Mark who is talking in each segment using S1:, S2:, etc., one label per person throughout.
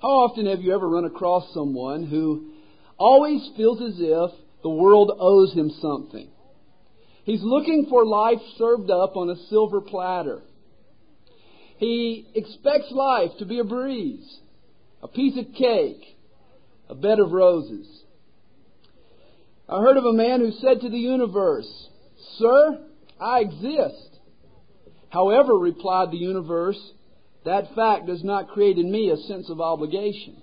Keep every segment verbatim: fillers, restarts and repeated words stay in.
S1: How often have you ever run across someone who always feels as if the world owes him something? He's looking for life served up on a silver platter. He expects life to be a breeze, a piece of cake, a bed of roses. I heard of a man who said to the universe, "Sir, I exist." "However," replied the universe, "that fact does not create in me a sense of obligation."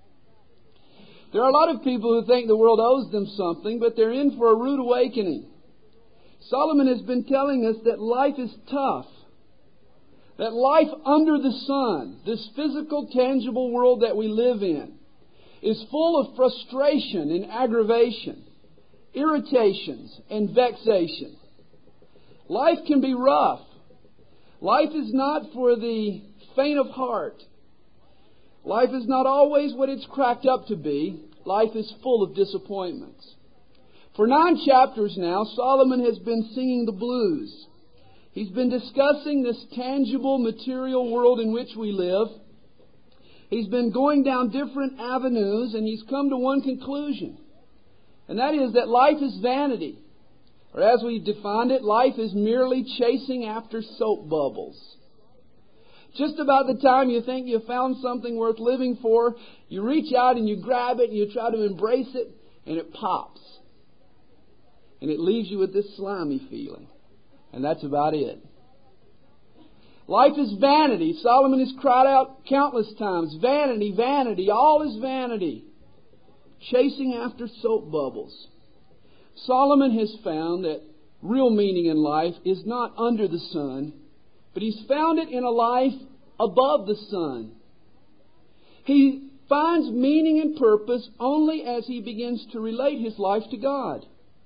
S1: There are a lot of people who think the world owes them something, but they're in for a rude awakening. Solomon has been telling us that life is tough. That life under the sun, this physical, tangible world that we live in, is full of frustration and aggravation, irritations and vexation. Life can be rough. Life is not for the faint of heart. Life is not always what it's cracked up to be. Life is full of disappointments. For nine chapters now, Solomon has been singing the blues. He's been discussing this tangible, material world in which we live. He's been going down different avenues, and he's come to one conclusion. And that is that life is vanity. Or as we've defined it, life is merely chasing after soap bubbles. Just about the time you think you've found something worth living for, you reach out and you grab it and you try to embrace it, and it pops. And it leaves you with this slimy feeling. And that's about it. Life is vanity. Solomon has cried out countless times, "Vanity, vanity, all is vanity." Chasing after soap bubbles. Solomon has found that real meaning in life is not under the sun, but he's found it in a life above the sun. He finds meaning and purpose only as he begins to relate his life to God.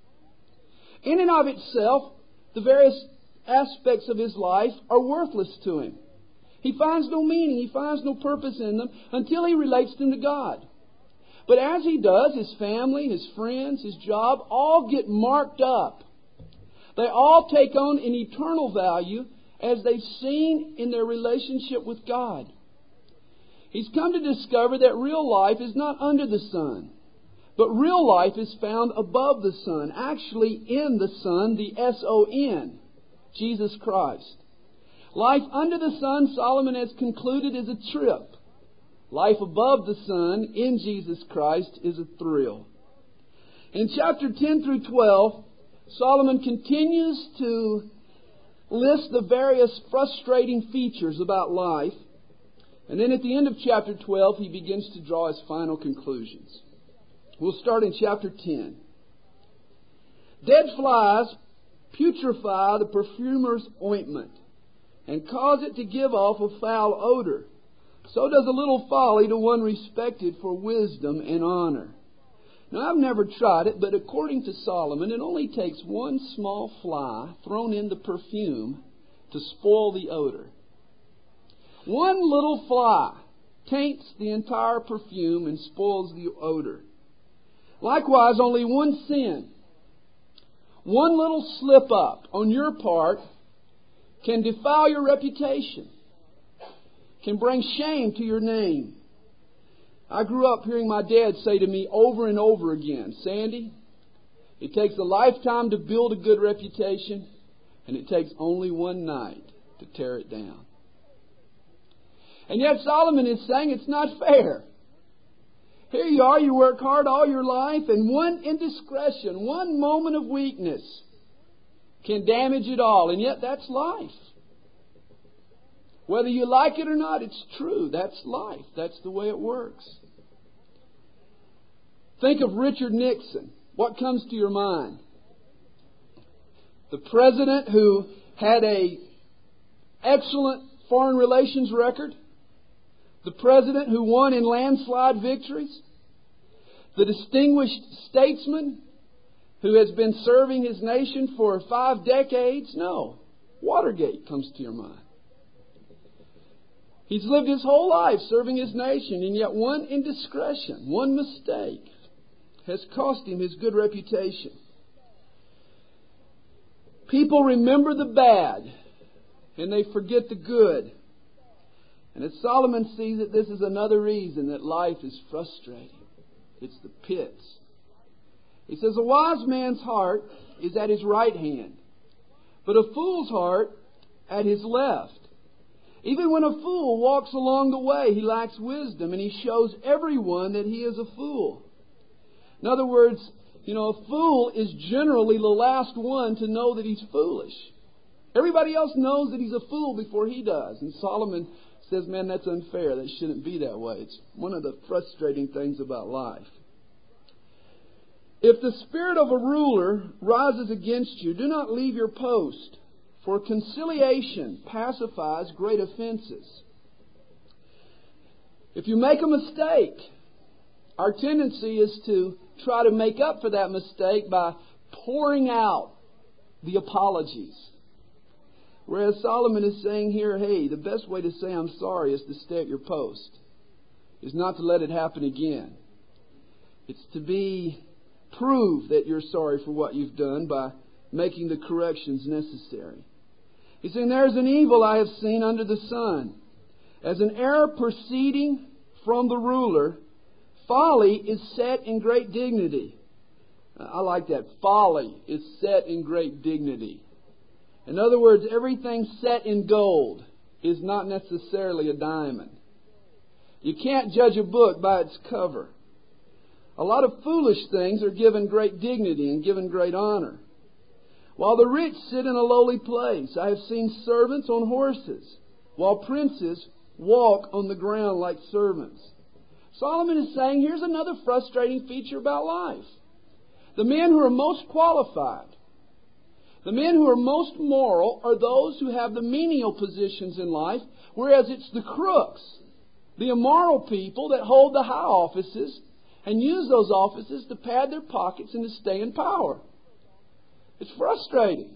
S1: In and of itself, the various aspects of his life are worthless to him. He finds no meaning, he finds no purpose in them until he relates them to God. But as he does, his family, his friends, his job, all get marked up. They all take on an eternal value as they've seen in their relationship with God. He's come to discover that real life is not under the sun, but real life is found above the sun, actually in the sun, the S O N, Jesus Christ. Life under the sun, Solomon has concluded, is a trip. Life above the sun in Jesus Christ is a thrill. In chapter ten through twelve, Solomon continues to list the various frustrating features about life. And then at the end of chapter twelve, he begins to draw his final conclusions. We'll start in chapter ten. Dead flies putrefy the perfumer's ointment and cause it to give off a foul odor. So does a little folly to one respected for wisdom and honor. Now, I've never tried it, but according to Solomon, it only takes one small fly thrown in the perfume to spoil the odor. One little fly taints the entire perfume and spoils the odor. Likewise, only one sin, one little slip up on your part can defile your reputation, can bring shame to your name. I grew up hearing my dad say to me over and over again, "Sandy, it takes a lifetime to build a good reputation, and it takes only one night to tear it down." And yet Solomon is saying it's not fair. Here you are, you work hard all your life, and one indiscretion, one moment of weakness can damage it all. And yet that's life. Whether you like it or not, it's true. That's life. That's the way it works. Think of Richard Nixon. What comes to your mind? The president who had a excellent foreign relations record? The president who won in landslide victories? The distinguished statesman who has been serving his nation for five decades? No. Watergate comes to your mind. He's lived his whole life serving his nation, and yet one indiscretion, one mistake has cost him his good reputation. People remember the bad, and they forget the good. And as Solomon sees it, this is another reason that life is frustrating. It's the pits. He says, a wise man's heart is at his right hand, but a fool's heart at his left. Even when a fool walks along the way, he lacks wisdom, and he shows everyone that he is a fool. In other words, you know, a fool is generally the last one to know that he's foolish. Everybody else knows that he's a fool before he does. And Solomon says, man, that's unfair. That shouldn't be that way. It's one of the frustrating things about life. If the spirit of a ruler rises against you, do not leave your post, for conciliation pacifies great offenses. If you make a mistake, our tendency is to try to make up for that mistake by pouring out the apologies. Whereas Solomon is saying here, hey, the best way to say I'm sorry is to stay at your post. Is not to let it happen again. It's to be prove that you're sorry for what you've done by making the corrections necessary. He's saying, there's an evil I have seen under the sun. As an error proceeding from the ruler, folly is set in great dignity. I like that. Folly is set in great dignity. In other words, everything set in gold is not necessarily a diamond. You can't judge a book by its cover. A lot of foolish things are given great dignity and given great honor. While the rich sit in a lowly place, I have seen servants on horses, while princes walk on the ground like servants. Solomon is saying, here's another frustrating feature about life. The men who are most qualified, the men who are most moral, are those who have the menial positions in life, whereas it's the crooks, the immoral people that hold the high offices and use those offices to pad their pockets and to stay in power. It's frustrating.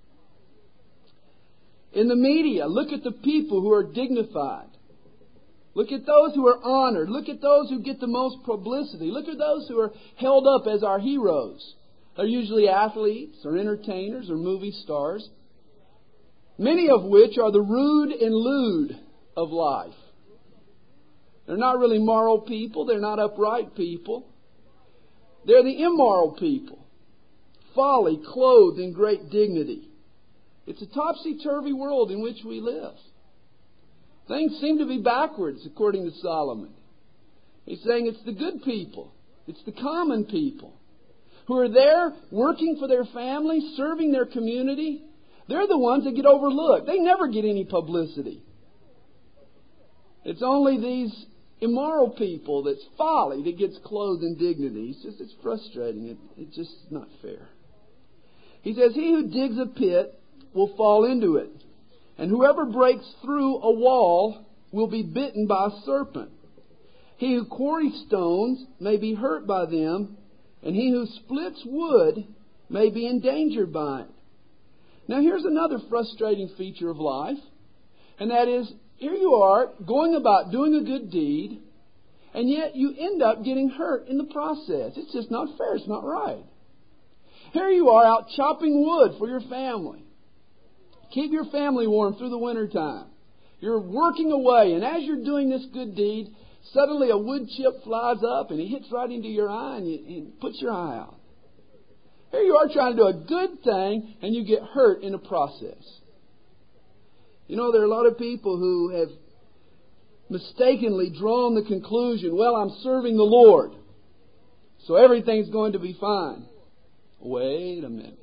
S1: In the media, look at the people who are dignified. Look at those who are honored. Look at those who get the most publicity. Look at those who are held up as our heroes. They're usually athletes or entertainers or movie stars, many of which are the rude and lewd of life. They're not really moral people. They're not upright people. They're the immoral people. Folly clothed in great dignity. It's a topsy-turvy world in which we live. Things seem to be backwards, according to Solomon. He's saying it's the good people. It's the common people who are there working for their family, serving their community. They're the ones that get overlooked. They never get any publicity. It's only these immoral people, that's folly, that gets clothed in dignity. It's just, it's frustrating. It, it's just not fair. He says, he who digs a pit will fall into it, and whoever breaks through a wall will be bitten by a serpent. He who quarries stones may be hurt by them, and he who splits wood may be endangered by it. Now here's another frustrating feature of life, and that is, here you are going about doing a good deed, and yet you end up getting hurt in the process. It's just not fair. It's not right. Here you are out chopping wood for your family. Keep your family warm through the wintertime. You're working away, and as you're doing this good deed, suddenly a wood chip flies up and it hits right into your eye and it puts your eye out. Here you are trying to do a good thing, and you get hurt in the process. You know, there are a lot of people who have mistakenly drawn the conclusion, well, I'm serving the Lord, so everything's going to be fine. Wait a minute.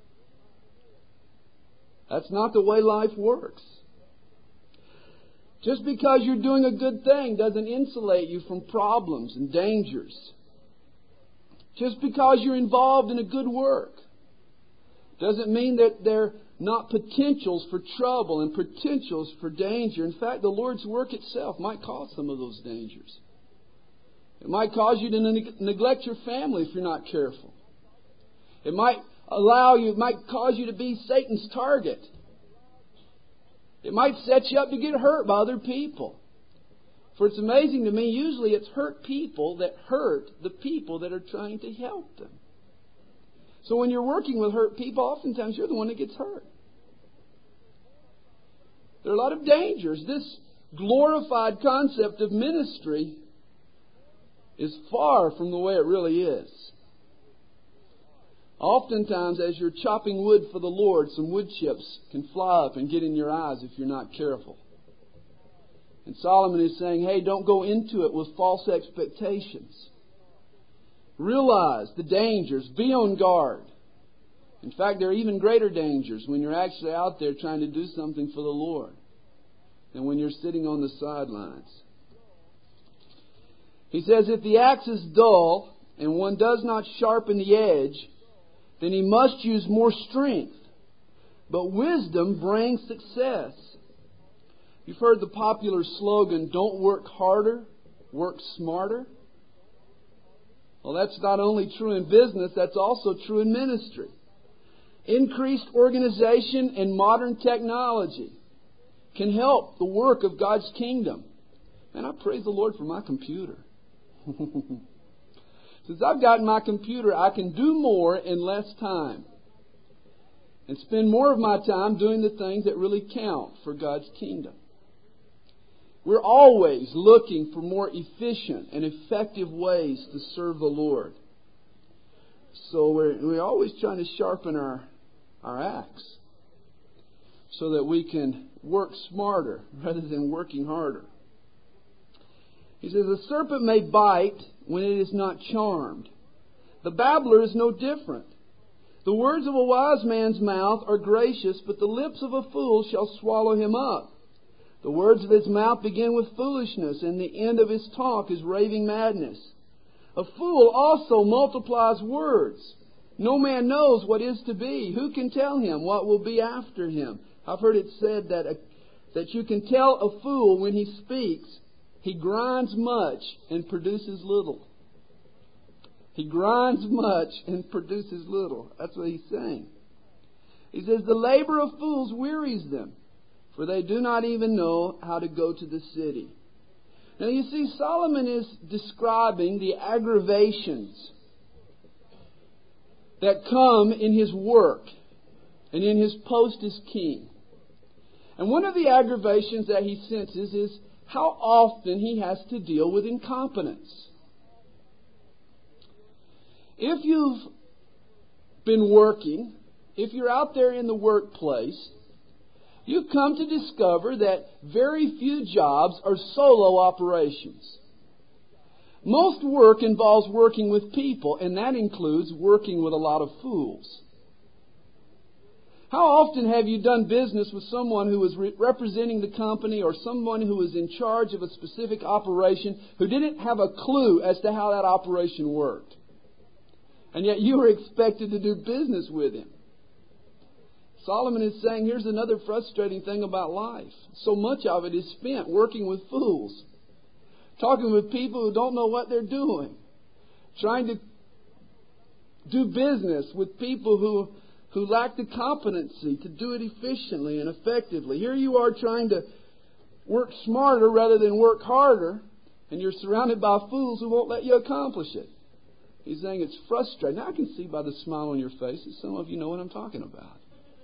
S1: That's not the way life works. Just because you're doing a good thing doesn't insulate you from problems and dangers. Just because you're involved in a good work doesn't mean that they're not potentials for trouble and potentials for danger. In fact, the Lord's work itself might cause some of those dangers. It might cause you to ne- neglect your family if you're not careful. It might allow you, it might cause you to be Satan's target. It might set you up to get hurt by other people. For it's amazing to me, usually it's hurt people that hurt the people that are trying to help them. So when you're working with hurt people, oftentimes you're the one that gets hurt. There are a lot of dangers. This glorified concept of ministry is far from the way it really is. Oftentimes, as you're chopping wood for the Lord, some wood chips can fly up and get in your eyes if you're not careful. And Solomon is saying, hey, don't go into it with false expectations. Realize the dangers. Be on guard. In fact, there are even greater dangers when you're actually out there trying to do something for the Lord than when you're sitting on the sidelines. He says, if the axe is dull and one does not sharpen the edge, then he must use more strength. But wisdom brings success. You've heard the popular slogan, don't work harder, work smarter. Well, that's not only true in business, that's also true in ministry. Increased organization and modern technology can help the work of God's kingdom. And I praise the Lord for my computer. Since I've gotten my computer, I can do more in less time and spend more of my time doing the things that really count for God's kingdom. We're always looking for more efficient and effective ways to serve the Lord. So we're, we're always trying to sharpen our, our axe so that we can work smarter rather than working harder. He says, a serpent may bite when it is not charmed. The babbler is no different. The words of a wise man's mouth are gracious, but the lips of a fool shall swallow him up. The words of his mouth begin with foolishness, and the end of his talk is raving madness. A fool also multiplies words. No man knows what is to be. Who can tell him what will be after him? I've heard it said that, a, that you can tell a fool when he speaks, he grinds much and produces little. He grinds much and produces little. That's what he's saying. He says, the labor of fools wearies them, for they do not even know how to go to the city. Now you see, Solomon is describing the aggravations that come in his work and in his post as king. And one of the aggravations that he senses is how often he has to deal with incompetence. If you've been working, if you're out there in the workplace, you've come to discover that very few jobs are solo operations. Most work involves working with people, and that includes working with a lot of fools. How often have you done business with someone who was re- representing the company or someone who was in charge of a specific operation who didn't have a clue as to how that operation worked? And yet you were expected to do business with him. Solomon is saying here's another frustrating thing about life. So much of it is spent working with fools. Talking with people who don't know what they're doing. Trying to do business with people who who lack the competency to do it efficiently and effectively. Here you are trying to work smarter rather than work harder, and you're surrounded by fools who won't let you accomplish it. He's saying it's frustrating. Now I can see by the smile on your faces, some of you know what I'm talking about.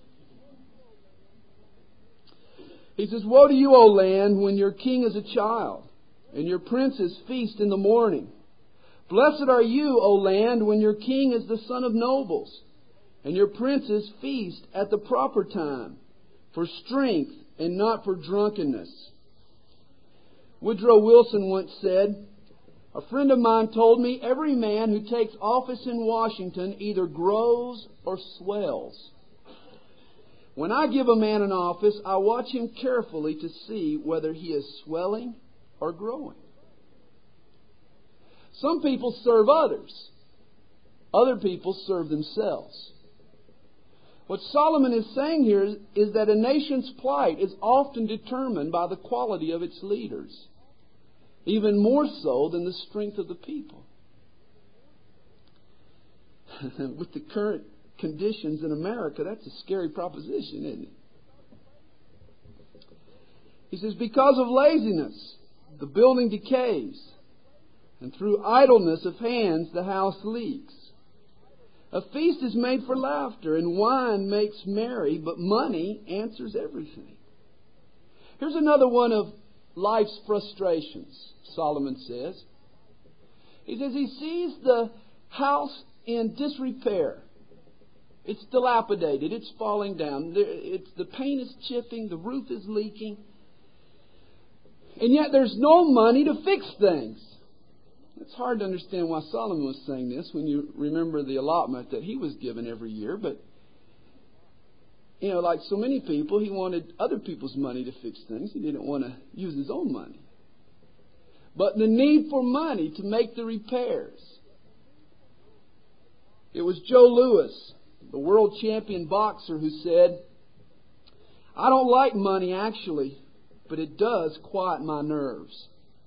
S1: He says, woe to you, O land, when your king is a child, and your princes feast in the morning. Blessed are you, O land, when your king is the son of nobles, and your princes feast at the proper time, for strength and not for drunkenness. Woodrow Wilson once said, a friend of mine told me, every man who takes office in Washington either grows or swells. When I give a man an office, I watch him carefully to see whether he is swelling or growing. Some people serve others. Other people serve themselves. What Solomon is saying here is, is that a nation's plight is often determined by the quality of its leaders, even more so than the strength of the people. With the current conditions in America, that's a scary proposition, isn't it? He says, because of laziness, the building decays, and through idleness of hands, the house leaks. A feast is made for laughter, and wine makes merry, but money answers everything. Here's another one of life's frustrations, Solomon says. He says he sees the house in disrepair. It's dilapidated. It's falling down. It's, the paint is chipping. The roof is leaking. And yet there's no money to fix things. It's hard to understand why Solomon was saying this when you remember the allotment that he was given every year. But, you know, like so many people, he wanted other people's money to fix things. He didn't want to use his own money. But the need for money to make the repairs. It was Joe Louis, the world champion boxer, who said, "I don't like money actually, but it does quiet my nerves."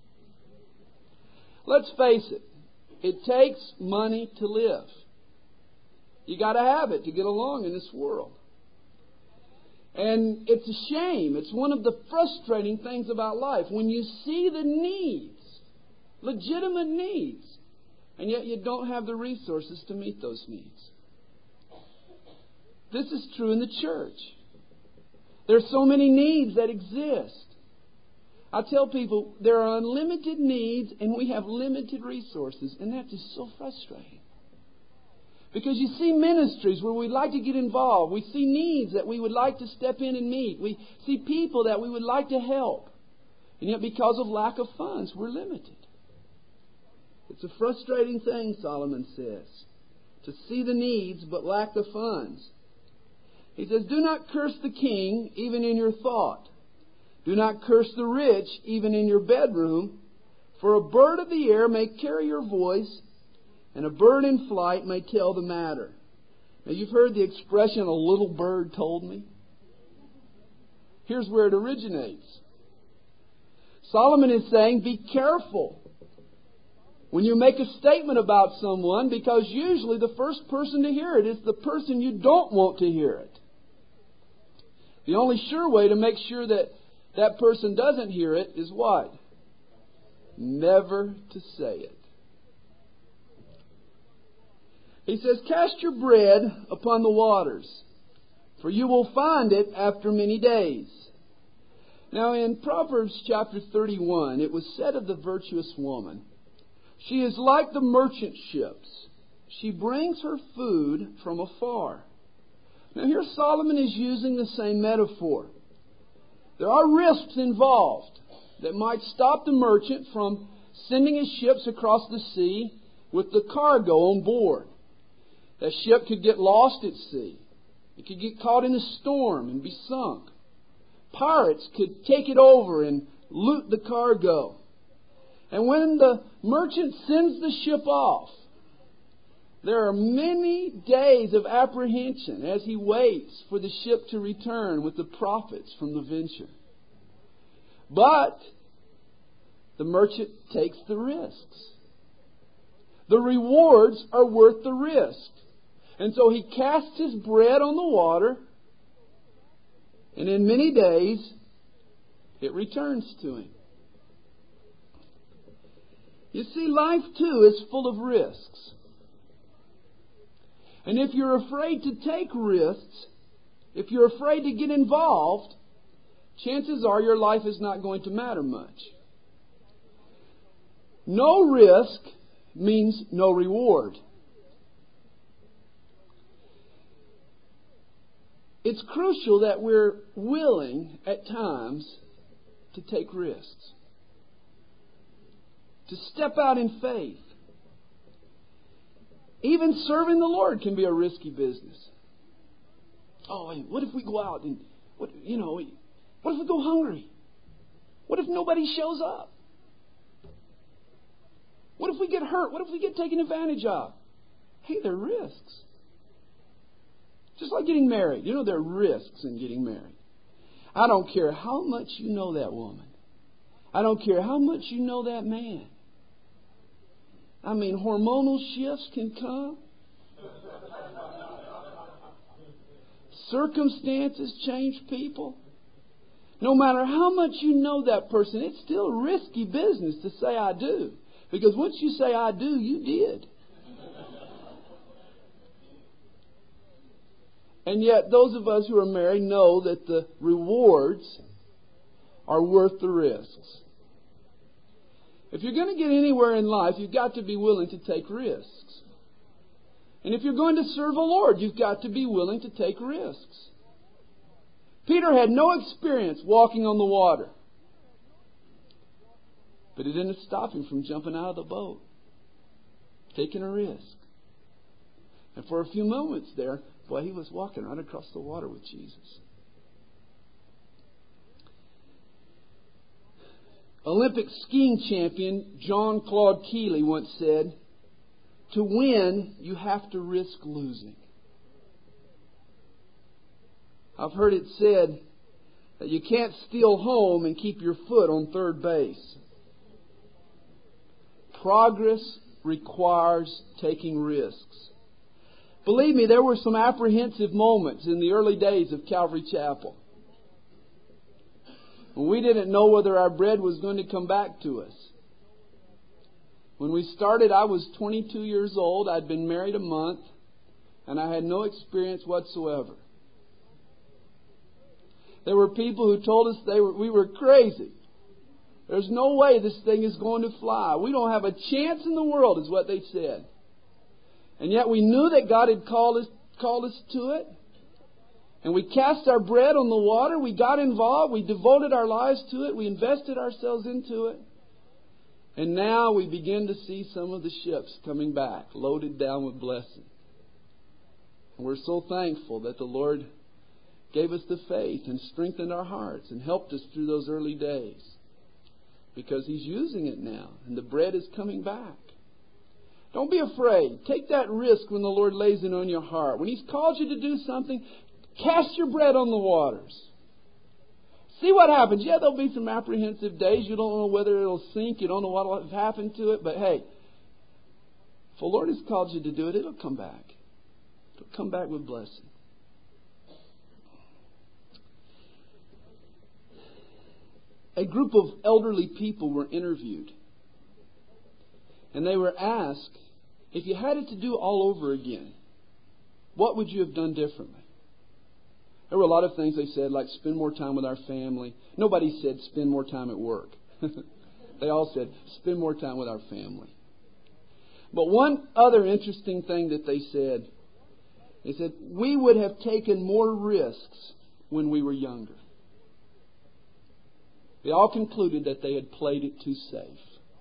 S1: Let's face it, it takes money to live. You got to have it to get along in this world. And it's a shame. It's one of the frustrating things about life. When you see the needs, legitimate needs, and yet you don't have the resources to meet those needs. This is true in the church. There's so many needs that exist. I tell people there are unlimited needs and we have limited resources, and that is so frustrating. Because you see ministries where we'd like to get involved. We see needs that we would like to step in and meet. We see people that we would like to help. And yet because of lack of funds, we're limited. It's a frustrating thing, Solomon says, to see the needs but lack the funds. He says, "Do not curse the king even in your thought. Do not curse the rich even in your bedroom, for a bird of the air may carry your voice, and a bird in flight may tell the matter." Now, you've heard the expression, "a little bird told me." Here's where it originates. Solomon is saying, be careful when you make a statement about someone, because usually the first person to hear it is the person you don't want to hear it. The only sure way to make sure that that person doesn't hear it is what? Never to say it. He says, "Cast your bread upon the waters, for you will find it after many days." Now in Proverbs chapter thirty-one, it was said of the virtuous woman, "She is like the merchant ships. She brings her food from afar." Now here Solomon is using the same metaphor. There are risks involved that might stop the merchant from sending his ships across the sea with the cargo on board. That ship could get lost at sea. It could get caught in a storm and be sunk. Pirates could take it over and loot the cargo. And when the merchant sends the ship off, there are many days of apprehension as he waits for the ship to return with the profits from the venture. But the merchant takes the risks. The rewards are worth the risk. And so he casts his bread on the water, and in many days it returns to him. You see, life too is full of risks. And if you're afraid to take risks, if you're afraid to get involved, chances are your life is not going to matter much. No risk means no reward. It's crucial that we're willing at times to take risks, to step out in faith. Even serving the Lord can be a risky business. Oh, wait, what if we go out and, what, you know, what if we go hungry? What if nobody shows up? What if we get hurt? What if we get taken advantage of? Hey, there are risks. Just like getting married. You know, there are risks in getting married. I don't care how much you know that woman. I don't care how much you know that man. I mean, hormonal shifts can come. Circumstances change people. No matter how much you know that person, it's still risky business to say I do. Because once you say I do, you did. And yet those of us who are married know that the rewards are worth the risks. If you're going to get anywhere in life, you've got to be willing to take risks. And if you're going to serve the Lord, you've got to be willing to take risks. Peter had no experience walking on the water. But it didn't stop him from jumping out of the boat, taking a risk. And for a few moments there, boy, he was walking right across the water with Jesus. Olympic skiing champion John Claude Keeley once said, "To win, you have to risk losing." I've heard it said that you can't steal home and keep your foot on third base. Progress requires taking risks. Believe me, there were some apprehensive moments in the early days of Calvary Chapel, when we didn't know whether our bread was going to come back to us. When we started, I was twenty-two years old. I'd been married a month, and I had no experience whatsoever. There were people who told us they were, we were crazy. There's no way this thing is going to fly. We don't have a chance in the world, is what they said. And yet we knew that God had called us, called us to it. And we cast our bread on the water. We got involved. We devoted our lives to it. We invested ourselves into it. And now we begin to see some of the ships coming back, loaded down with blessing. And we're so thankful that the Lord gave us the faith and strengthened our hearts and helped us through those early days. Because He's using it now, and the bread is coming back. Don't be afraid. Take that risk when the Lord lays it on your heart. When He's called you to do something, cast your bread on the waters. See what happens. Yeah, there'll be some apprehensive days. You don't know whether it'll sink. You don't know what will have happened to it. But hey, if the Lord has called you to do it, it'll come back. It'll come back with blessing. A group of elderly people were interviewed. And they were asked, if you had it to do all over again, what would you have done differently? There were a lot of things they said, like spend more time with our family. Nobody said spend more time at work. They all said spend more time with our family. But one other interesting thing that they said, they said, we would have taken more risks when we were younger. They all concluded that they had played it too safe.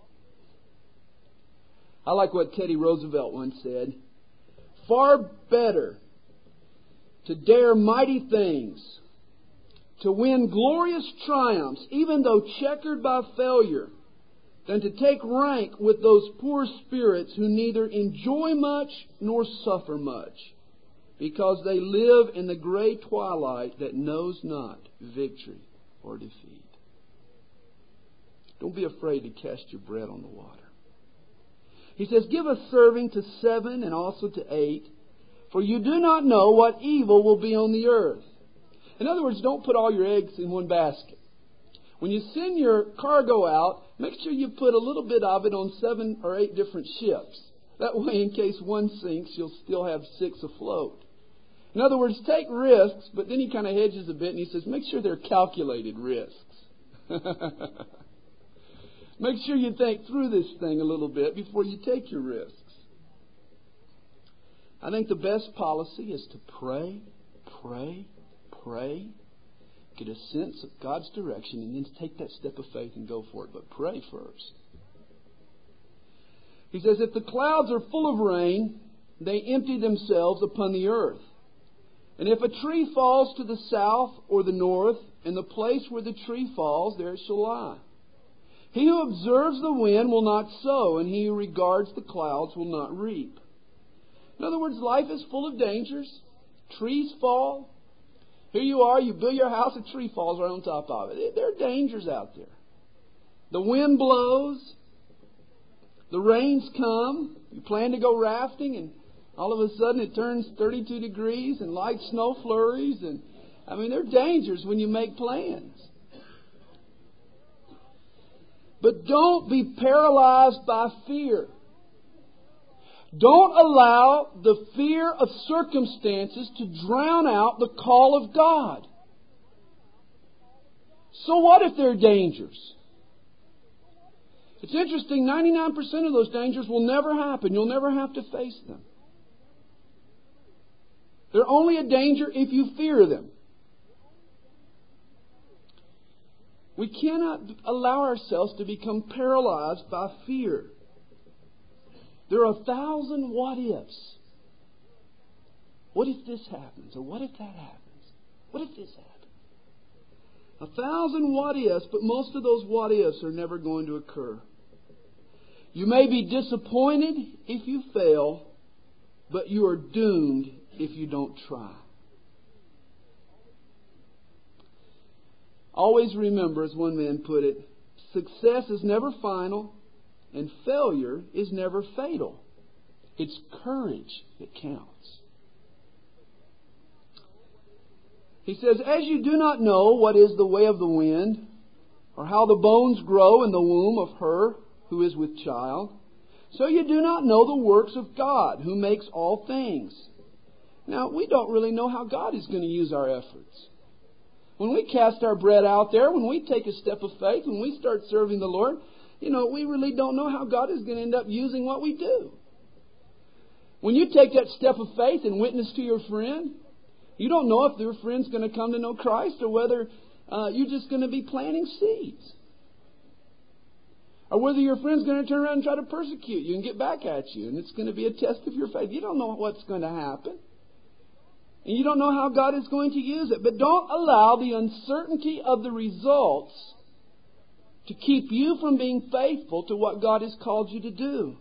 S1: I like what Teddy Roosevelt once said. Far better to dare mighty things, to win glorious triumphs, even though checkered by failure, than to take rank with those poor spirits who neither enjoy much nor suffer much, because they live in the gray twilight that knows not victory or defeat. Don't be afraid to cast your bread on the water. He says, give a serving to seven and also to eight, for you do not know what evil will be on the earth. In other words, don't put all your eggs in one basket. When you send your cargo out, make sure you put a little bit of it on seven or eight different ships. That way, in case one sinks, you'll still have six afloat. In other words, take risks, but then he kind of hedges a bit and he says, make sure they're calculated risks. Make sure you think through this thing a little bit before you take your risks. I think the best policy is to pray, pray, pray, get a sense of God's direction, and then take that step of faith and go for it. But pray first. He says, if the clouds are full of rain, they empty themselves upon the earth. And if a tree falls to the south or the north, in the place where the tree falls, there it shall lie. He who observes the wind will not sow, and he who regards the clouds will not reap. In other words, life is full of dangers. Trees fall. Here you are, you build your house, a tree falls right on top of it. There are dangers out there. The wind blows. The rains come. You plan to go rafting, and all of a sudden it turns thirty-two degrees and light snow flurries. And I mean, there are dangers when you make plans. But don't be paralyzed by fear. Don't allow the fear of circumstances to drown out the call of God. So what if there are dangers? It's interesting, ninety-nine percent of those dangers will never happen. You'll never have to face them. They're only a danger if you fear them. We cannot allow ourselves to become paralyzed by fear. There are a thousand what ifs. What if this happens? Or what if that happens? What if this happens? A thousand what ifs, but most of those what ifs are never going to occur. You may be disappointed if you fail, but you are doomed if you don't try. Always remember, as one man put it, success is never final and failure is never fatal. It's courage that counts. He says, as you do not know what is the way of the wind, or how the bones grow in the womb of her who is with child, so you do not know the works of God, who makes all things. Now, we don't really know how God is going to use our efforts. When we cast our bread out there, when we take a step of faith, when we start serving the Lord, you know, we really don't know how God is going to end up using what we do. When you take that step of faith and witness to your friend, you don't know if your friend's going to come to know Christ or whether uh, you're just going to be planting seeds. Or whether your friend's going to turn around and try to persecute you and get back at you. And it's going to be a test of your faith. You don't know what's going to happen. And you don't know how God is going to use it. But don't allow the uncertainty of the results to keep you from being faithful to what God has called you to do.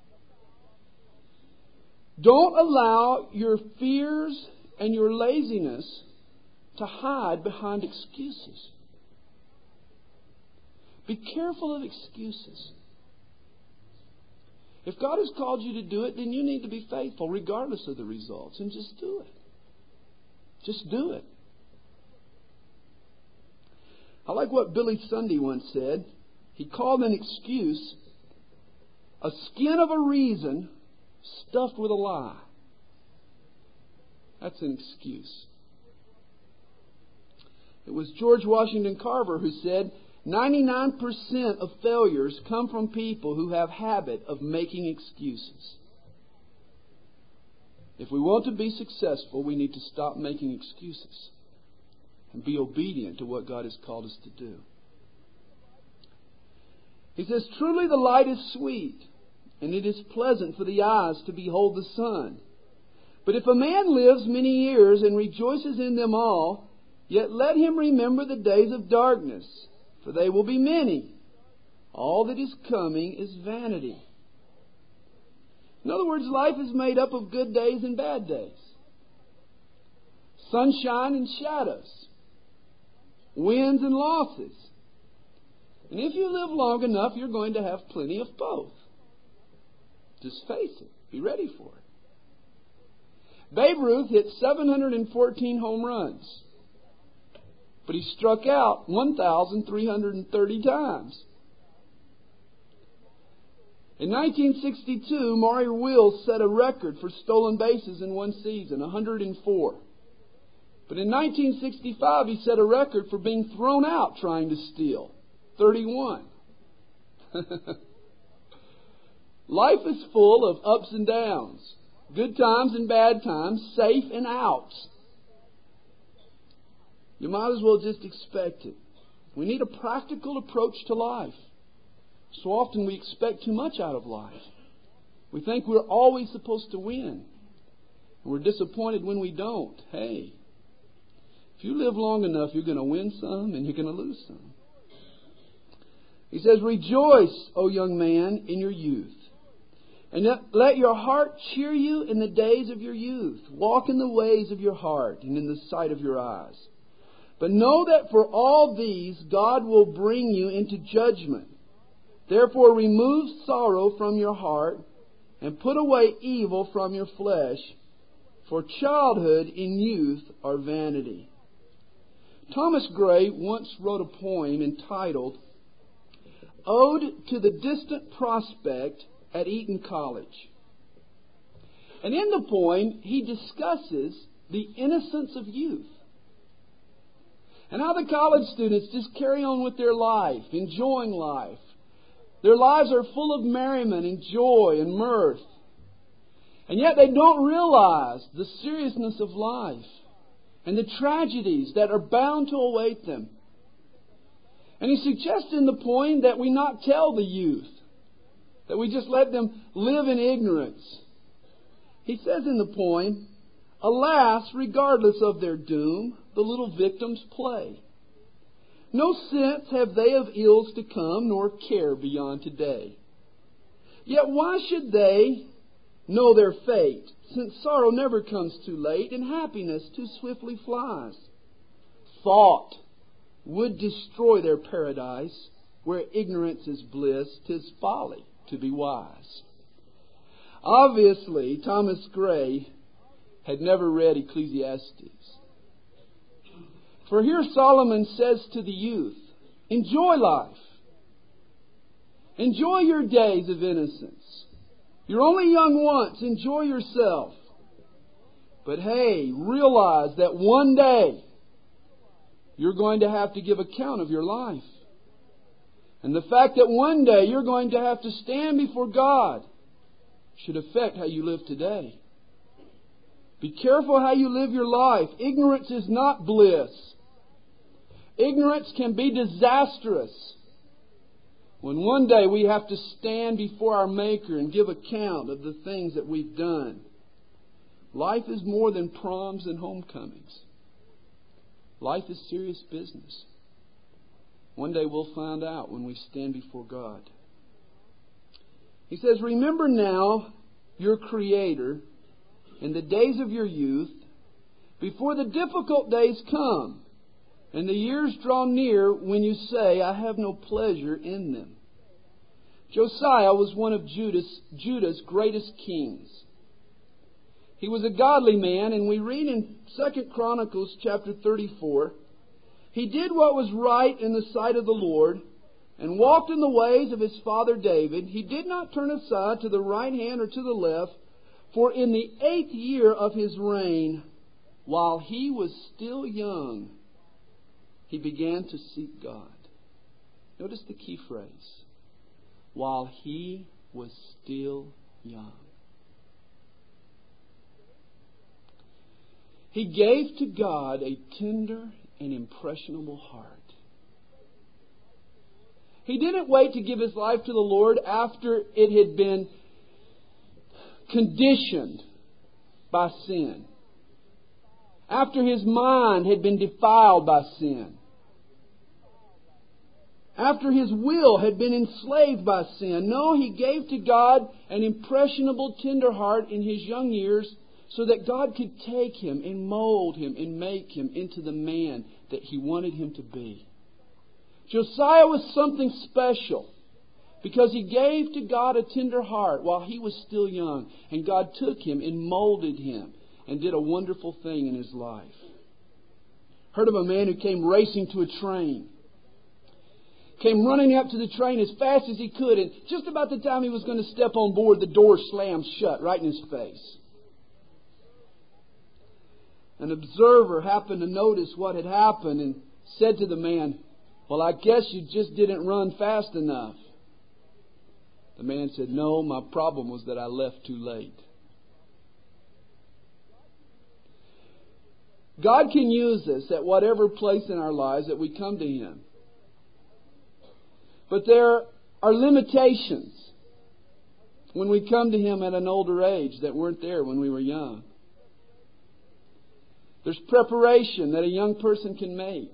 S1: Don't allow your fears and your laziness to hide behind excuses. Be careful of excuses. If God has called you to do it, then you need to be faithful regardless of the results, and just do it. Just do it. I like what Billy Sunday once said. He called an excuse a skin of a reason stuffed with a lie. That's an excuse. It was George Washington Carver who said, ninety-nine percent of failures come from people who have habit of making excuses. If we want to be successful, we need to stop making excuses and be obedient to what God has called us to do. He says, truly the light is sweet, and it is pleasant for the eyes to behold the sun. But if a man lives many years and rejoices in them all, yet let him remember the days of darkness, for they will be many. All that is coming is vanity. In other words, life is made up of good days and bad days. Sunshine and shadows. Wins and losses. And if you live long enough, you're going to have plenty of both. Just face it. Be ready for it. Babe Ruth hit seven hundred fourteen home runs. But he struck out one thousand three hundred thirty times. In nineteen sixty-two, Mario Wills set a record for stolen bases in one season, one hundred four. But in nineteen sixty-five, he set a record for being thrown out trying to steal, thirty-one. Life is full of ups and downs, good times and bad times, safe and outs. You might as well just expect it. We need a practical approach to life. So often we expect too much out of life. We think we're always supposed to win. And we're disappointed when we don't. Hey, if you live long enough, you're going to win some and you're going to lose some. He says, rejoice, O young man, in your youth. And let your heart cheer you in the days of your youth. Walk in the ways of your heart and in the sight of your eyes. But know that for all these, God will bring you into judgment. Therefore remove sorrow from your heart and put away evil from your flesh. For childhood and youth are vanity. Thomas Gray once wrote a poem entitled Ode to the Distant Prospect at Eton College. And in the poem, he discusses the innocence of youth. And how the college students just carry on with their life, enjoying life. Their lives are full of merriment and joy and mirth. And yet they don't realize the seriousness of life and the tragedies that are bound to await them. And he suggests in the point that we not tell the youth, that we just let them live in ignorance. He says in the poem, alas, regardless of their doom, the little victims play. No sense have they of ills to come, nor care beyond today. Yet why should they know their fate, since sorrow never comes too late, and happiness too swiftly flies? Thought would destroy their paradise, where ignorance is bliss, 'tis folly to be wise. Obviously, Thomas Gray had never read Ecclesiastes. For here Solomon says to the youth, enjoy life. Enjoy your days of innocence. You're only young once. Enjoy yourself. But hey, realize that one day you're going to have to give account of your life. And the fact that one day you're going to have to stand before God should affect how you live today. Be careful how you live your life. Ignorance is not bliss. Ignorance can be disastrous. When one day we have to stand before our Maker and give account of the things that we've done. Life is more than proms and homecomings. Life is serious business. One day we'll find out when we stand before God. He says, remember now your Creator in the days of your youth, before the difficult days come, and the years draw near when you say, I have no pleasure in them. Josiah was one of Judah's, Judah's greatest kings. He was a godly man, and we read in Second Chronicles chapter thirty-four, he did what was right in the sight of the Lord, and walked in the ways of his father David. He did not turn aside to the right hand or to the left, for in the eighth year of his reign, while he was still young, he began to seek God. Notice the key phrase. While he was still young. He gave to God a tender and impressionable heart. He didn't wait to give his life to the Lord after it had been conditioned by sin. After his mind had been defiled by sin. After his will had been enslaved by sin. No, he gave to God an impressionable, tender heart in his young years so that God could take him and mold him and make him into the man that he wanted him to be. Josiah was something special because he gave to God a tender heart while he was still young. And God took him and molded him and did a wonderful thing in his life. Heard of a man who came racing to a train. Came running up to the train as fast as he could, and just about the time he was going to step on board, the door slammed shut right in his face. An observer happened to notice what had happened and said to the man, well, I guess you just didn't run fast enough. The man said, no, my problem was that I left too late. God can use us at whatever place in our lives that we come to Him. But there are limitations when we come to Him at an older age that weren't there when we were young. There's preparation that a young person can make.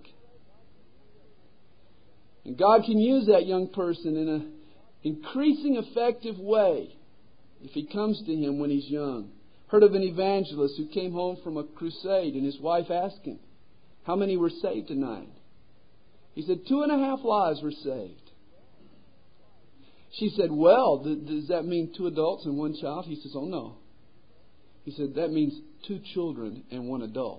S1: And God can use that young person in an increasing effective way if he comes to Him when he's young. Heard of an evangelist who came home from a crusade and his wife asked him, how many were saved tonight? He said, two and a half lives were saved. She said, well, th- does that mean two adults and one child? He says, oh no. He said, that means two children and one adult.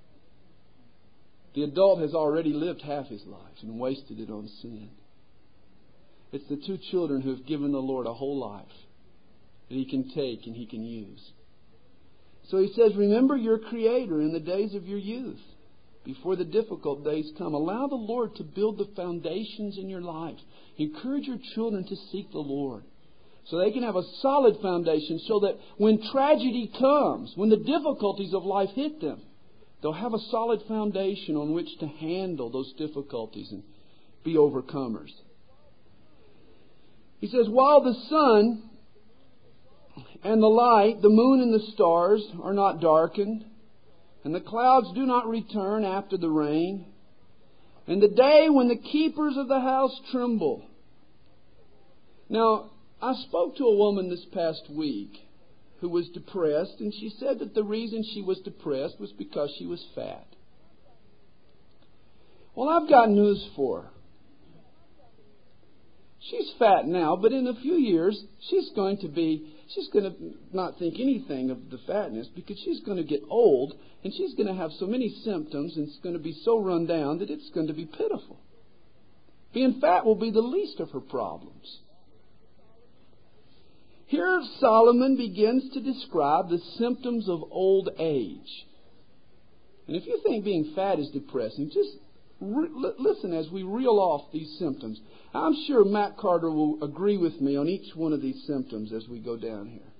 S1: The adult has already lived half his life and wasted it on sin. It's the two children who have given the Lord a whole life that He can take and He can use. So He says, remember your Creator in the days of your youth, before the difficult days come. Allow the Lord to build the foundations in your life. Encourage your children to seek the Lord so they can have a solid foundation, so that when tragedy comes, when the difficulties of life hit them, they'll have a solid foundation on which to handle those difficulties and be overcomers. He says, while the sun and the light, the moon and the stars are not darkened, and the clouds do not return after the rain, and the day when the keepers of the house tremble. Now, I spoke to a woman this past week who was depressed, and she said that the reason she was depressed was because she was fat. Well, I've got news for her. She's fat now, but in a few years, she's going to be, she's going to not think anything of the fatness, because she's going to get old, and she's going to have so many symptoms, and it's going to be so run down that it's going to be pitiful. Being fat will be the least of her problems. Here Solomon begins to describe the symptoms of old age. And if you think being fat is depressing, just re- listen as we reel off these symptoms. I'm sure Matt Carter will agree with me on each one of these symptoms as we go down here.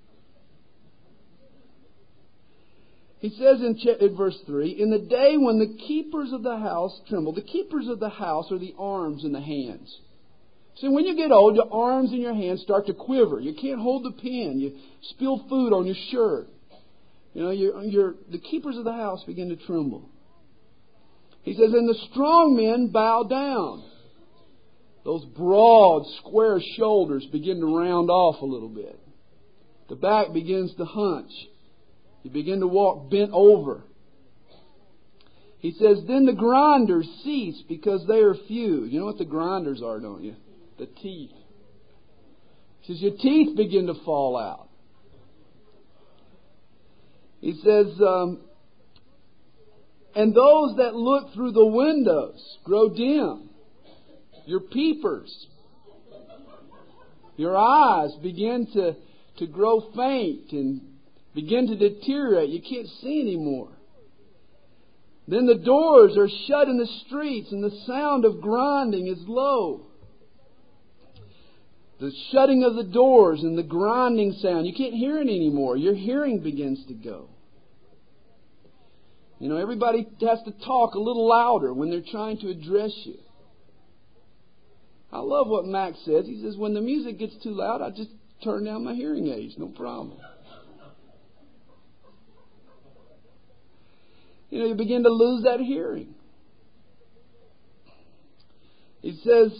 S1: He says in, ch- in verse three, in the day when the keepers of the house tremble. The keepers of the house are the arms and the hands. See, when you get old, your arms and your hands start to quiver. You can't hold the pen. You spill food on your shirt. You know, you're, you're, the keepers of the house begin to tremble. He says, and the strong men bow down. Those broad, square shoulders begin to round off a little bit. The back begins to hunch. You begin to walk bent over. He says, then the grinders cease because they are few. You know what the grinders are, don't you? The teeth. He says, your teeth begin to fall out. He says, um, and those that look through the windows grow dim. Your peepers. Your eyes begin to, to grow faint and begin to deteriorate. You can't see anymore. Then the doors are shut in the streets and the sound of grinding is low. The shutting of the doors and the grinding sound, you can't hear it anymore. Your hearing begins to go. You know, everybody has to talk a little louder when they're trying to address you. I love what Max says. He says, when the music gets too loud, I just turn down my hearing aids. No problem. You know, you begin to lose that hearing. He says,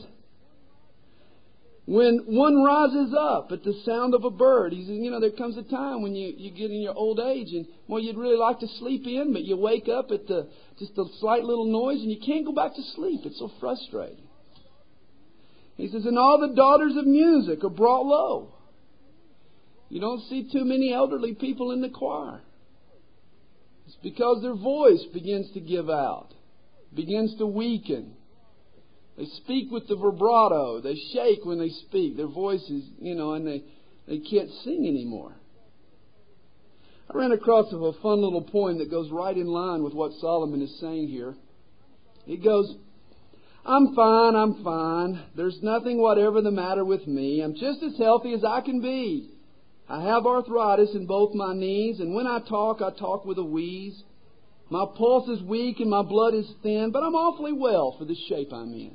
S1: when one rises up at the sound of a bird, he says, you know, there comes a time when you, you get in your old age and, well, you'd really like to sleep in, but you wake up at the just a slight little noise and you can't go back to sleep. It's so frustrating. He says, and all the daughters of music are brought low. You don't see too many elderly people in the choir. It's because their voice begins to give out, begins to weaken. They speak with the vibrato. They shake when they speak. Their voices, you know, and they, they can't sing anymore. I ran across of a fun little poem that goes right in line with what Solomon is saying here. It goes, I'm fine, I'm fine. There's nothing whatever the matter with me. I'm just as healthy as I can be. I have arthritis in both my knees, and when I talk, I talk with a wheeze. My pulse is weak and my blood is thin, but I'm awfully well for the shape I'm in.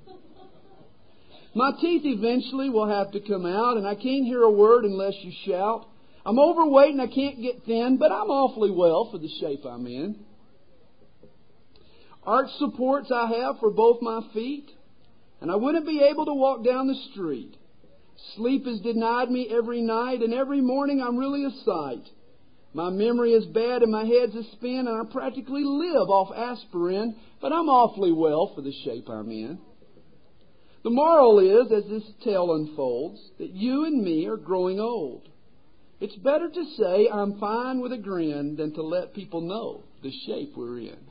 S1: My teeth eventually will have to come out, and I can't hear a word unless you shout. I'm overweight and I can't get thin, but I'm awfully well for the shape I'm in. Arch supports I have for both my feet, and I wouldn't be able to walk down the street. Sleep is denied me every night, and every morning I'm really a sight. My memory is bad and my head's a spin, and I practically live off aspirin, but I'm awfully well for the shape I'm in. The moral is, as this tale unfolds, that you and me are growing old. It's better to say I'm fine with a grin than to let people know the shape we're in.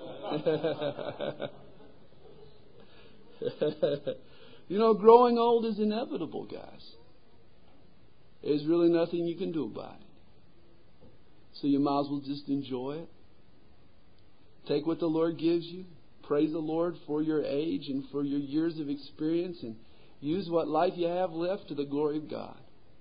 S1: You know, growing old is inevitable, guys. There's really nothing you can do about it. So you might as well just enjoy it. Take what the Lord gives you. Praise the Lord for your age and for your years of experience, and use what life you have left to the glory of God.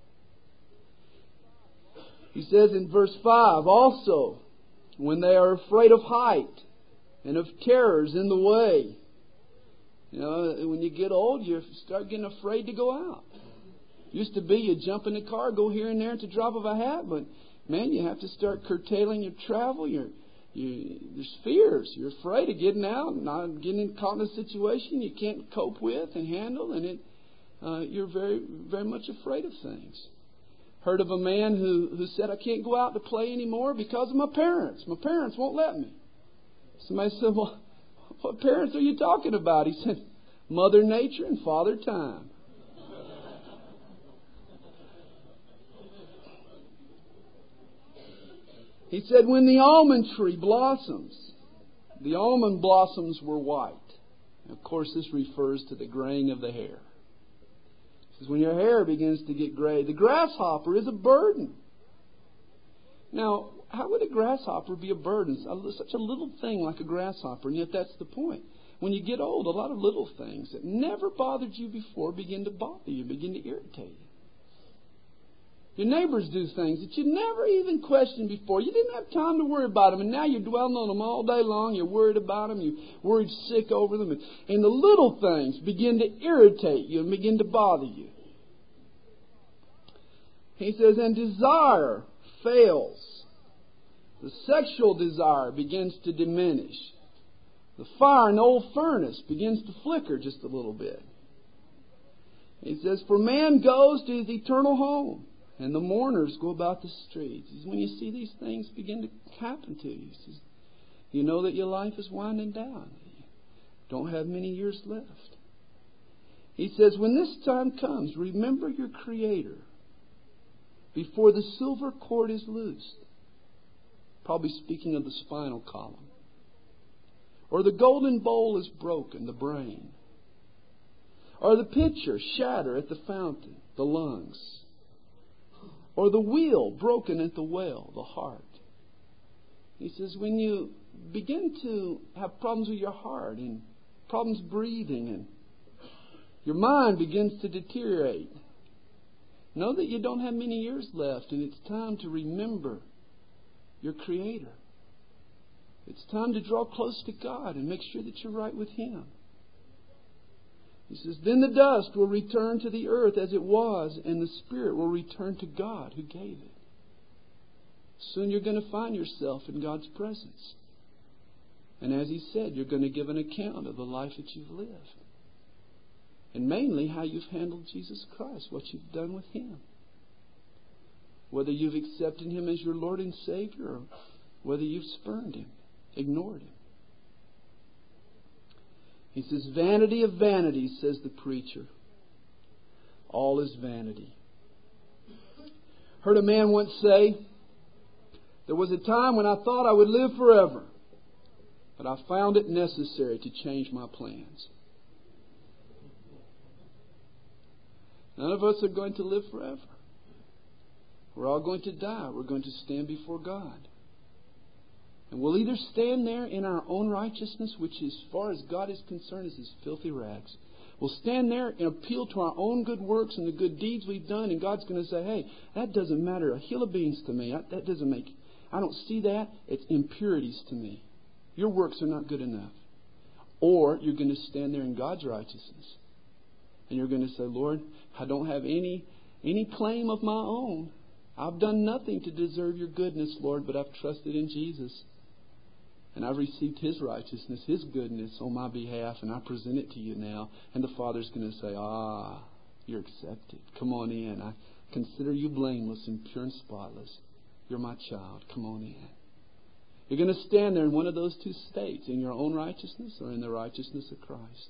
S1: He says in verse five, also, when they are afraid of height and of terrors in the way. You know, when you get old, you start getting afraid to go out. Used to be you jump in the car, go here and there at the drop of a hat, but man, you have to start curtailing your travel. You're, you, there's fears. You're afraid of getting out, not getting caught in a situation you can't cope with and handle, and it uh, you're very, very much afraid of things. Heard of a man who, who said, I can't go out to play anymore because of my parents. My parents won't let me. Somebody said, well, what parents are you talking about? He said, Mother Nature and Father Time. He said, when the almond tree blossoms, the almond blossoms were white. And of course, this refers to the graying of the hair. He says, when your hair begins to get gray, the grasshopper is a burden. Now, how would a grasshopper be a burden? Such a little thing like a grasshopper, and yet that's the point. When you get old, a lot of little things that never bothered you before begin to bother you, begin to irritate you. Your neighbors do things that you never even questioned before. You didn't have time to worry about them, and now you're dwelling on them all day long. You're worried about them. You're worried sick over them. And, and the little things begin to irritate you and begin to bother you. He says, and desire fails. The sexual desire begins to diminish. The fire in the old furnace begins to flicker just a little bit. He says, for man goes to his eternal home, and the mourners go about the streets. He says, when you see these things begin to happen to you, he says, you know that your life is winding down. You don't have many years left. He says, when this time comes, remember your Creator before the silver cord is loosed. Probably speaking of the spinal column. Or the golden bowl is broken, the brain. Or the pitcher shatter at the fountain, the lungs. Or the wheel broken at the well, the heart. He says, when you begin to have problems with your heart and problems breathing and your mind begins to deteriorate, know that you don't have many years left, and it's time to remember your Creator. It's time to draw close to God and make sure that you're right with Him. He says, then the dust will return to the earth as it was, and the spirit will return to God who gave it. Soon you're going to find yourself in God's presence. And as He said, you're going to give an account of the life that you've lived. And mainly how you've handled Jesus Christ, what you've done with Him. Whether you've accepted Him as your Lord and Savior, or whether you've spurned Him, ignored Him. He says, vanity of vanities, says the preacher. All is vanity. Heard a man once say, there was a time when I thought I would live forever, but I found it necessary to change my plans. None of us are going to live forever. We're all going to die. We're going to stand before God. And we'll either stand there in our own righteousness, which as far as God is concerned is His filthy rags. We'll stand there and appeal to our own good works and the good deeds we've done, and God's going to say, hey, that doesn't matter a hill of beans to me. That doesn't make, I don't see that. It's impurities to me. Your works are not good enough. Or you're going to stand there in God's righteousness. And you're going to say, Lord, I don't have any any claim of my own. I've done nothing to deserve your goodness, Lord, but I've trusted in Jesus. And I've received His righteousness, His goodness on my behalf, and I present it to you now. And the Father's going to say, ah, you're accepted. Come on in. I consider you blameless and pure and spotless. You're my child. Come on in. You're going to stand there in one of those two states, in your own righteousness or in the righteousness of Christ.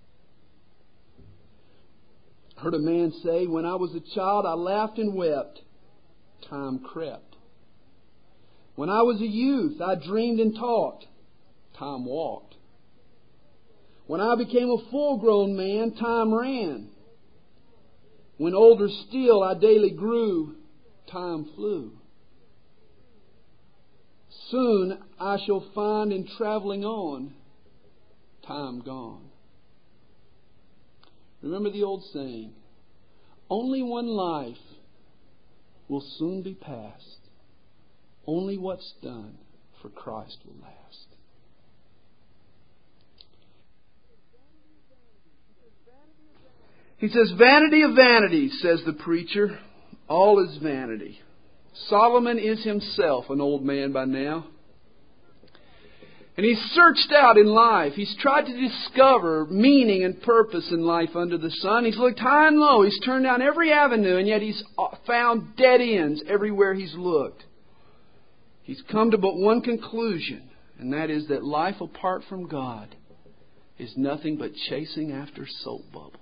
S1: I heard a man say, when I was a child, I laughed and wept. Time crept. When I was a youth, I dreamed and talked. Time walked. When I became a full-grown man, time ran. When older still I daily grew, time flew. Soon I shall find in traveling on, time gone. Remember the old saying, only one life will soon be past. Only what's done for Christ will last. He says, vanity of vanities, says the preacher. All is vanity. Solomon is himself an old man by now. And he's searched out in life. He's tried to discover meaning and purpose in life under the sun. He's looked high and low. He's turned down every avenue, and yet he's found dead ends everywhere he's looked. He's come to but one conclusion, and that is that life apart from God is nothing but chasing after soap bubbles.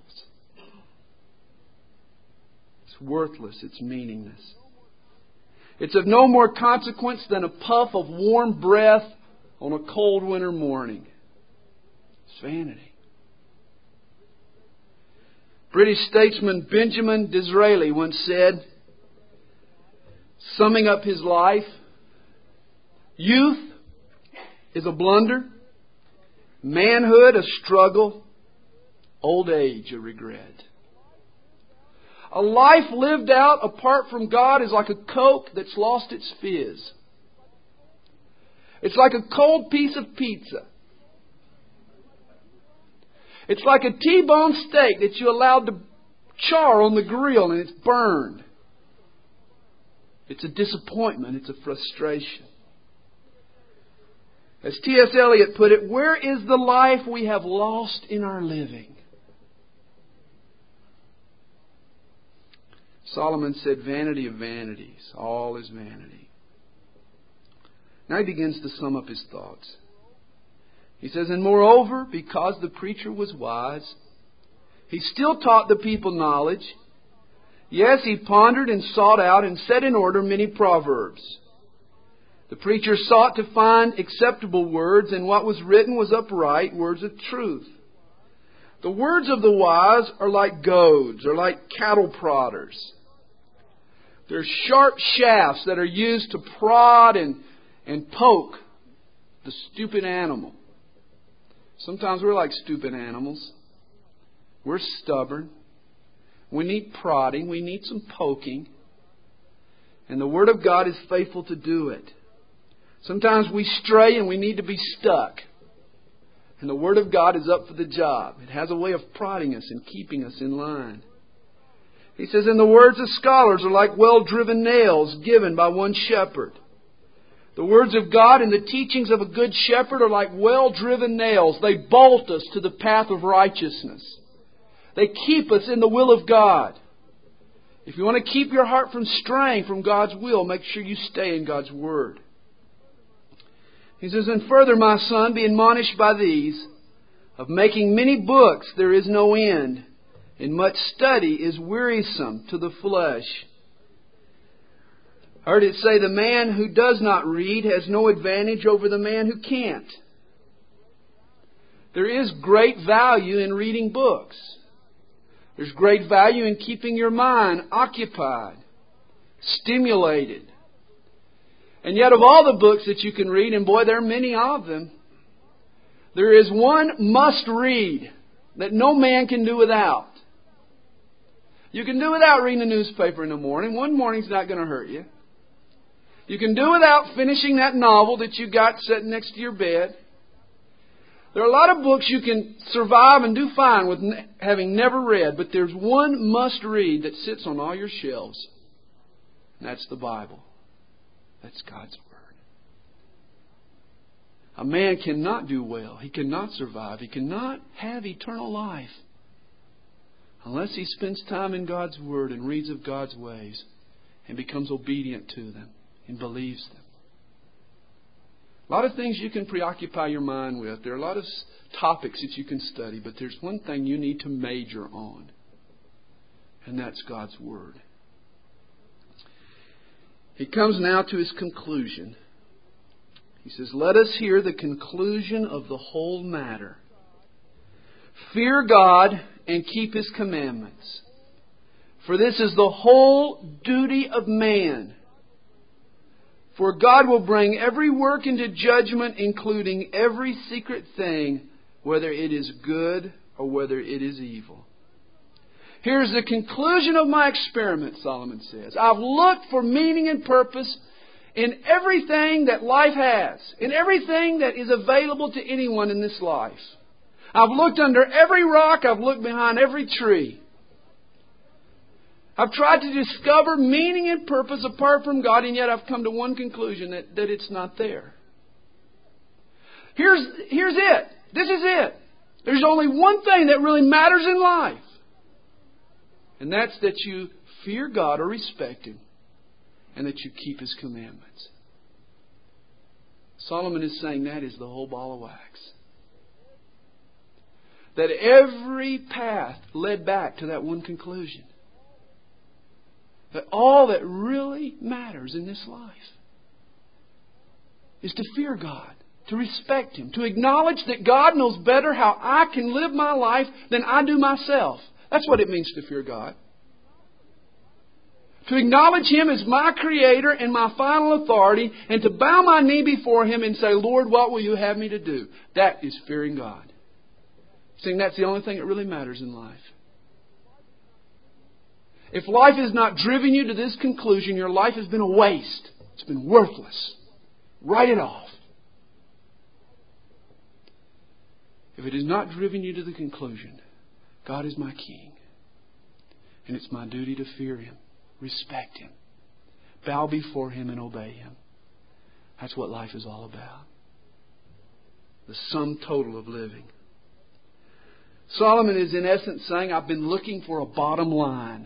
S1: It's worthless. It's meaningless. It's of no more consequence than a puff of warm breath on a cold winter morning. It's vanity. British statesman Benjamin Disraeli once said, summing up his life, youth is a blunder, manhood a struggle, old age a regret. A life lived out apart from God is like a Coke that's lost its fizz. It's like a cold piece of pizza. It's like a T-bone steak that you allowed to char on the grill and it's burned. It's a disappointment. It's a frustration. As T S Eliot put it, where is the life we have lost in our living? Solomon said, vanity of vanities, all is vanity. Now he begins to sum up his thoughts. He says, and moreover, because the preacher was wise, he still taught the people knowledge. Yes, he pondered and sought out and set in order many proverbs. The preacher sought to find acceptable words, and what was written was upright, words of truth. The words of the wise are like goads, or like cattle prodders. They're sharp shafts that are used to prod and, and poke the stupid animal. Sometimes we're like stupid animals. We're stubborn. We need prodding. We need some poking. And the Word of God is faithful to do it. Sometimes we stray and we need to be stuck. And the Word of God is up for the job. It has a way of prodding us and keeping us in line. He says, and the words of scholars are like well-driven nails given by one shepherd. The words of God and the teachings of a good shepherd are like well-driven nails. They bolt us to the path of righteousness. They keep us in the will of God. If you want to keep your heart from straying from God's will, make sure you stay in God's Word. He says, and further, my son, be admonished by these, of making many books there is no end, and much study is wearisome to the flesh. I heard it say the man who does not read has no advantage over the man who can't. There is great value in reading books. There's great value in keeping your mind occupied, stimulated. And yet of all the books that you can read, and boy, there are many of them, there is one must read that no man can do without. You can do without reading the newspaper in the morning. One morning's not going to hurt you. You can do without finishing that novel that you got sitting next to your bed. There are a lot of books you can survive and do fine with ne- having never read, but there's one must read that sits on all your shelves. And that's the Bible. That's God's Word. A man cannot do well. He cannot survive. He cannot have eternal life unless he spends time in God's Word and reads of God's ways and becomes obedient to them and believes them. A lot of things you can preoccupy your mind with. There are a lot of topics that you can study, but there's one thing you need to major on, and that's God's Word. He comes now to his conclusion. He says, let us hear the conclusion of the whole matter. Fear God and keep His commandments. For this is the whole duty of man. For God will bring every work into judgment, including every secret thing, whether it is good or whether it is evil. Here's the conclusion of my experiment, Solomon says. I've looked for meaning and purpose in everything that life has, in everything that is available to anyone in this life. I've looked under every rock. I've looked behind every tree. I've tried to discover meaning and purpose apart from God, and yet I've come to one conclusion, that, that it's not there. Here's, here's it. This is it. There's only one thing that really matters in life. And that's that you fear God or respect Him, and that you keep His commandments. Solomon is saying that is the whole ball of wax. That every path led back to that one conclusion. That all that really matters in this life is to fear God, to respect Him, to acknowledge that God knows better how I can live my life than I do myself. That's what it means to fear God. To acknowledge Him as my Creator and my final authority, and to bow my knee before Him and say, Lord, what will you have me to do? That is fearing God. Saying that's the only thing that really matters in life. If life has not driven you to this conclusion, your life has been a waste. It's been worthless. Write it off. If it has not driven you to the conclusion, God is my King, and it's my duty to fear Him, respect Him, bow before Him and obey Him. That's what life is all about. The sum total of living. Solomon is in essence saying, I've been looking for a bottom line.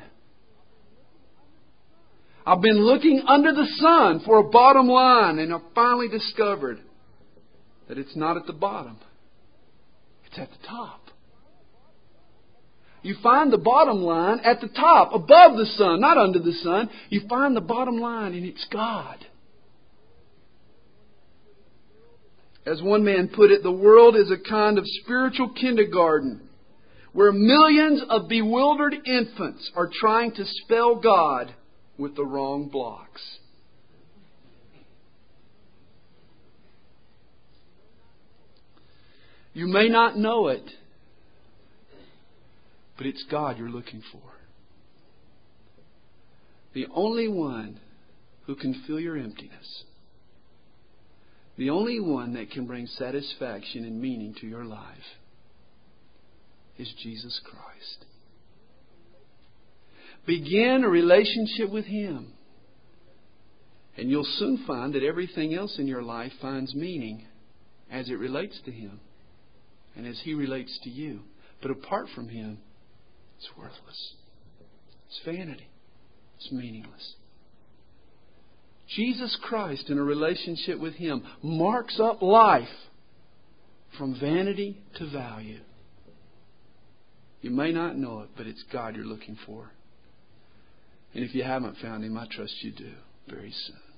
S1: I've been looking under the sun for a bottom line, and I've finally discovered that it's not at the bottom. It's at the top. You find the bottom line at the top, above the sun, not under the sun. You find the bottom line, and it's God. As one man put it, the world is a kind of spiritual kindergarten where millions of bewildered infants are trying to spell God with the wrong blocks. You may not know it, but it's God you're looking for. The only one who can fill your emptiness. The only one that can bring satisfaction and meaning to your life is Jesus Christ. Begin a relationship with Him, and you'll soon find that everything else in your life finds meaning as it relates to Him and as He relates to you. But apart from Him, it's worthless. It's vanity. It's meaningless. Jesus Christ in a relationship with Him marks up life from vanity to value. You may not know it, but it's God you're looking for. And if you haven't found Him, I trust you do very soon.